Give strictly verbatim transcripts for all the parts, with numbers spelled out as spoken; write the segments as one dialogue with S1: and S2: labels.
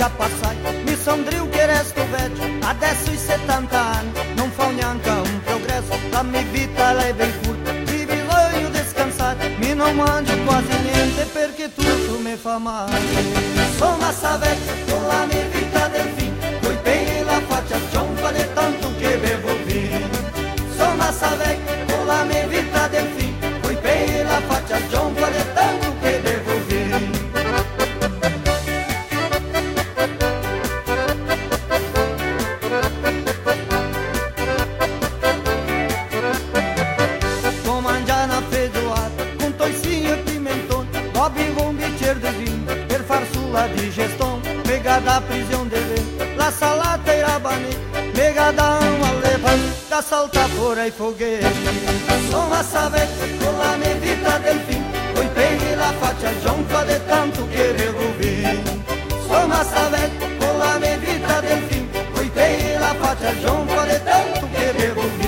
S1: pega passai, mi sondriu che resto vecchio, adesso i settanta anni, non fa neanche un progresso, la mia vita lei ben curta, ti voglio descansare, mi non mangio quasi niente perché tutto mi fa male. Sono massa vecchia con la mia vita del fin, coi peli e la faccia cionfa di tanto che bevo vino. Sono massa vecchia con la mia vita del fin, coi peli e la faccia cionfa di tanto che bevo vino. Bevo un bicchiere di vino per far su la digestione, mega da prisione de vento, la salata e rabanete, mega da un alle pan, da salta fuori ai foguetti. Sono massa vecchia con la mia vita del film, coi peli e la faccia cionfa di tanto che bevo vino. Sono massa vecchia con la mia vita del film, coi peli e la faccia cionfa di tanto che bevo vino.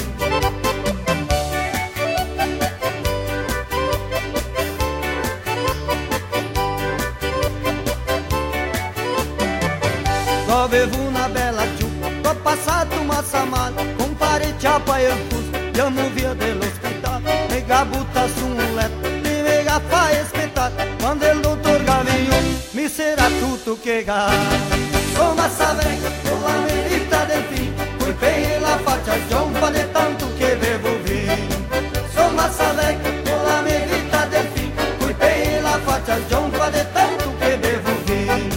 S1: Avevo una bella ciucca, ho passato una settimana con parecchiappa e il fusto, andiamo via dall'ospedale, mega butta su un letto, mi mega fai aspettare, quando il dottor Gavino mi sarà tutto che gara. Sono massa vecchia con la mia vita del film, coi peli e la faccia cionfa di tanto che bevo vino. Sono massa vecchia con la mia vita del film, coi peli e la faccia cionfa di tanto che bevo vino.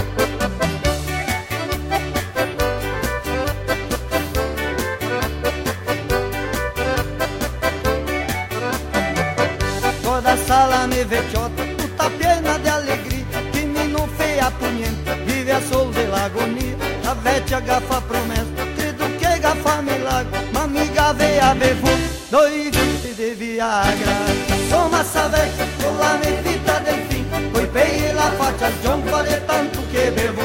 S1: Salame vecchiotta, tutta piena di allegria, che mi non fea per niente, vive a sol dell'agonia. La vecchia gaffa promessa, credo che gaffa milagro, ma mi aveva bevuto due viti di Viagra. Sono massa vecchia con la mia vita del film, coi peli e la faccia cionfa di tanto che bevo